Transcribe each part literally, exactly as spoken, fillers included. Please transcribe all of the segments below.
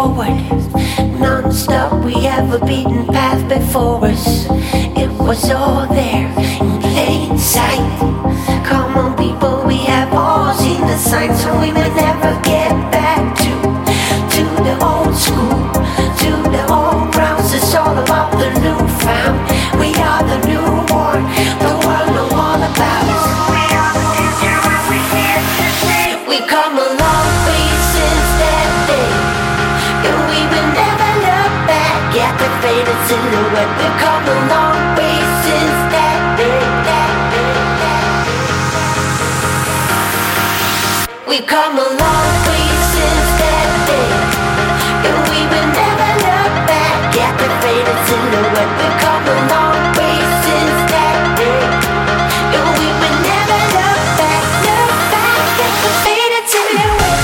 forward. Non-stop, we have a beaten path before us. It was all there in plain sight. Come on people, we have all seen the signs, so we may never get back to To the old school, to the old grounds. It's all about the new found. We are the newborn, the world know all about us. We are the future and we're here to stay. We come a long way since that day, and we will never look back at the faded silhouette. We come a long way since that day, that day, that day. We come a long way since that day, and we will never look back at the faded silhouette. We come a long way since that day, and we will never look back, look back at the faded silhouette.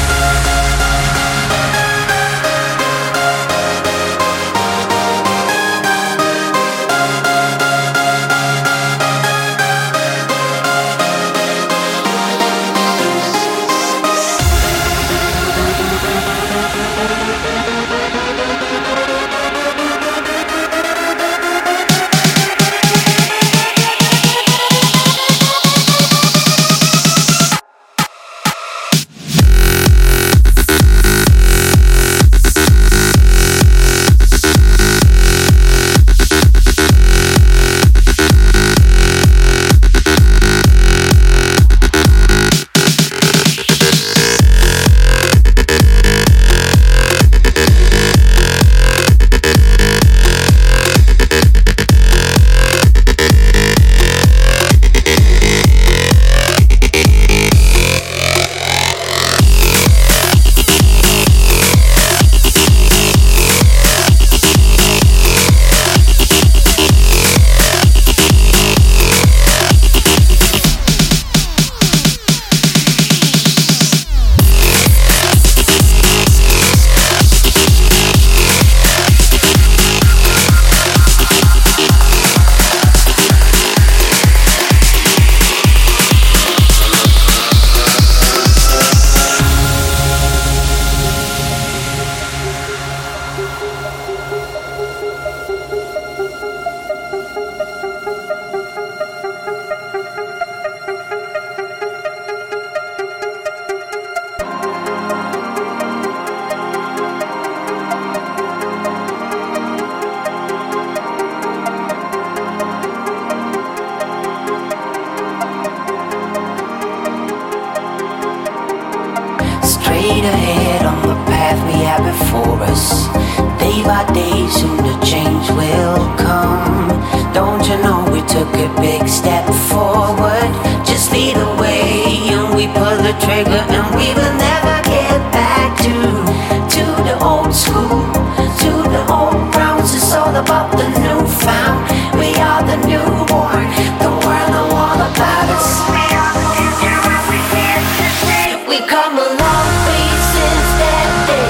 Straight ahead on the path we have before us. Day by day, soon the change will come. Don't you know we took a big step forward? Just lead the way and we pull the trigger, and we will never get back to To the old school, to the old grounds. It's all about the new found. We are the newborn, the world know all about us. We are the future and we're here to stay. We come a long way since that day,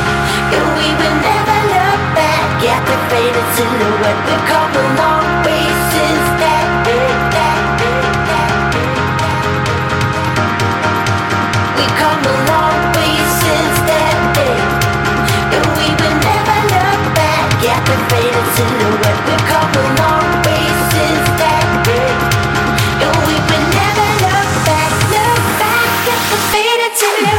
and we will never look back at the faded silhouette. We come a long way since that day, that day, that day, that day. We come a long way since that day, and we will never look back at the faded silhouette. We come a long way since that day, and we will never look back, look back at the faded silhouette.